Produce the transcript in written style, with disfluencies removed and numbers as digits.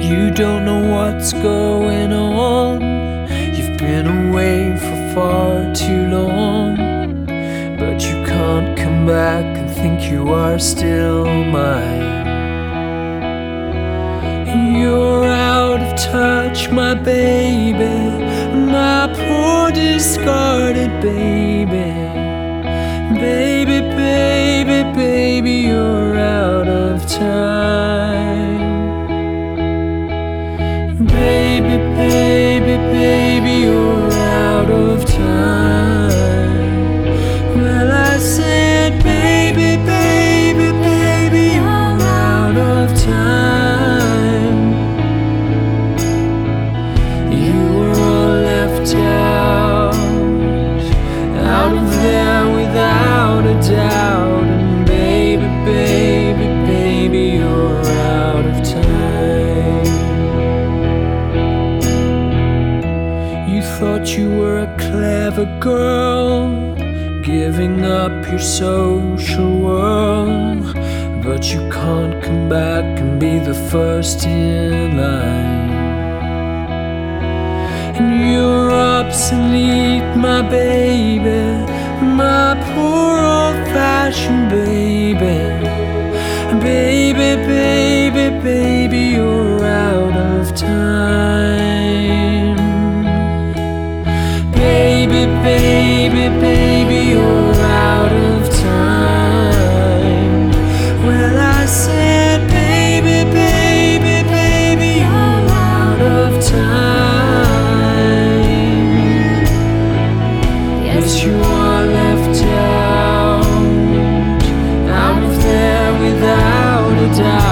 You don't know what's going on. You've been away for far too long, but you can't come back and think you are still mine. You're out of touch, my baby, my poor discarded baby. Baby, baby, baby, you're out of time. Baby, baby, baby, you're out of time. Well, I said, baby, baby, baby, you're out of time. You were all left out of there without a doubt. And baby, baby, baby, you're out of time. You thought you were a clever girl, giving up your social world, but you can't come back and be the first in line. And you're obsolete, my baby, my poor old-fashioned baby. Baby, baby, baby, you're out of time. Baby, baby, baby, you're out of time. Well, I said, baby, baby, baby, you're out of time. Yes, you are left out of there without a doubt.